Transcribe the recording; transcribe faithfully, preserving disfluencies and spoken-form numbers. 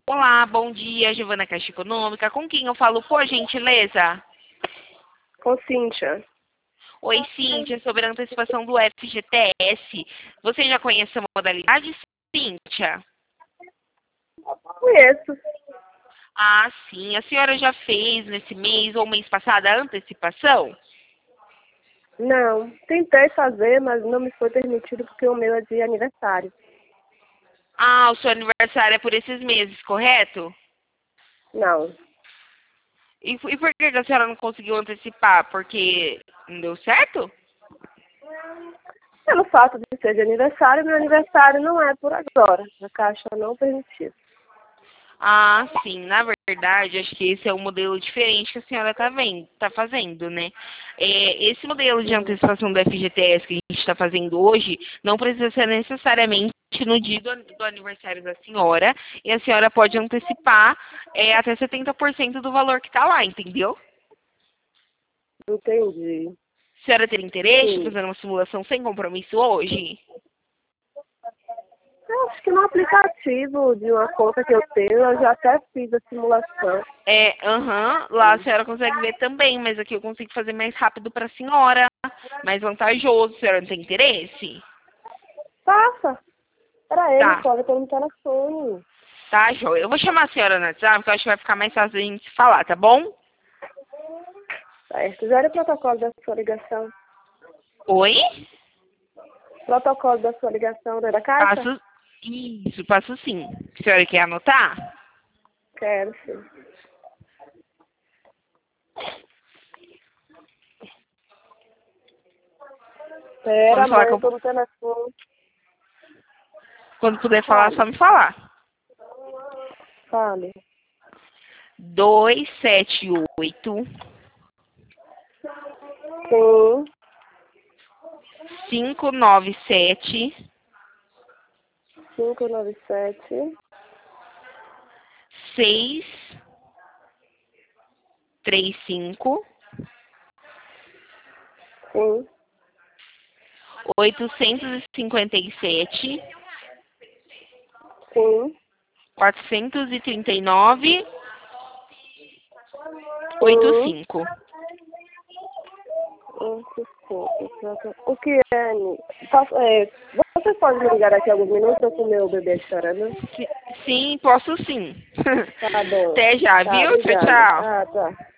Olá, bom dia, Giovana Caixa Econômica. Com quem eu falo, por gentileza? Com Cíntia. Oi, Cíntia, sobre a antecipação do F G T S. Você já conhece a modalidade, Cíntia? Conheço. Ah, sim. A senhora já fez nesse mês ou mês passado a antecipação? Não, tentei fazer, mas não me foi permitido porque o meu é de aniversário. Ah, o seu aniversário é por esses meses, correto? Não. E, e por que a senhora não conseguiu antecipar? Porque não deu certo? Pelo fato de ser de aniversário, meu aniversário não é por agora. A Caixa não permitiu. Ah, sim, na verdade, acho que esse é um modelo diferente que a senhora está vendo, tá fazendo, né? É, esse modelo de Sim. antecipação do F G T S que a gente está fazendo hoje não precisa ser necessariamente no dia do, do aniversário da senhora, e a senhora pode antecipar é, até setenta por cento do valor que está lá, entendeu? Entendi. A senhora ter interesse em Sim. fazer uma simulação sem compromisso hoje? Eu acho que no aplicativo de uma conta que eu tenho, eu já até fiz a simulação. É, aham, lá a senhora consegue ver também, mas aqui eu consigo fazer mais rápido para a senhora, mais vantajoso. A senhora não tem interesse? Passa. Para ele, Tá, coloca pelo telefone. tá, joia. Eu vou chamar a senhora no WhatsApp, porque eu acho que vai ficar mais fácil a gente se falar, tá bom? Certo. Já era o protocolo da sua ligação. Oi? Protocolo da sua ligação, né? Da Caixa? Passo, isso, passo sim. A senhora quer anotar? Quero, sim. Pera, Quando falar mãe, que eu eu, tô no telefone. quando puder falar, é só Fale. me falar. Fale. Dois sete oito, Sim, cinco nove sete, cinco nove sete, seis três cinco, sim, oitocentos e cinquenta e sete, sim, quatrocentos e trinta e nove, oitenta e sim. cinco. Oito, cinco, pronto. O que é, Ani? Posso- é, você pode me ligar daqui a alguns minutos ou com o meu bebê chorando? Sim, posso sim. Tá bom. Até já, Tá, viu? Tchau, obrigada. tchau. Tá, tá.